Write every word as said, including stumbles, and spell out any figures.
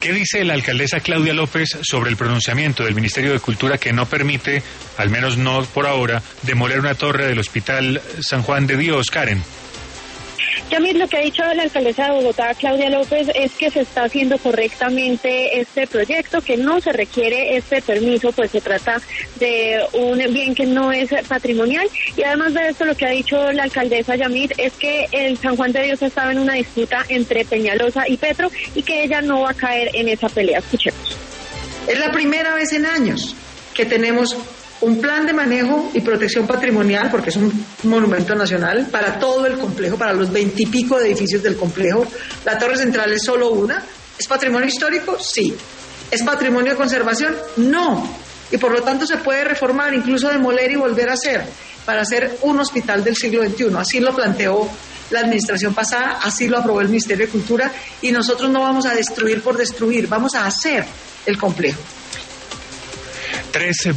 ¿Qué dice la alcaldesa Claudia López sobre el pronunciamiento del Ministerio de Cultura que no permite, al menos no por ahora, demoler una torre del Hospital San Juan de Dios, Karen? Yamir, lo que ha dicho la alcaldesa de Bogotá, Claudia López, es que se está haciendo correctamente este proyecto, que no se requiere este permiso, pues se trata de un bien que no es patrimonial. Y además de esto, lo que ha dicho la alcaldesa Yamir es que el San Juan de Dios estaba en una disputa entre Peñalosa y Petro y que ella no va a caer en esa pelea. Escuchemos. Es la primera vez en años que tenemos un plan de manejo y protección patrimonial, porque es un monumento nacional, para todo el complejo, para los veintipico de edificios del complejo. La Torre Central es solo una. ¿Es patrimonio histórico? Sí. ¿Es patrimonio de conservación? No. Y por lo tanto se puede reformar, incluso demoler y volver a hacer, para hacer un hospital del siglo veintiuno. Así lo planteó la administración pasada, así lo aprobó el Ministerio de Cultura, y nosotros no vamos a destruir por destruir, vamos a hacer el complejo. Tres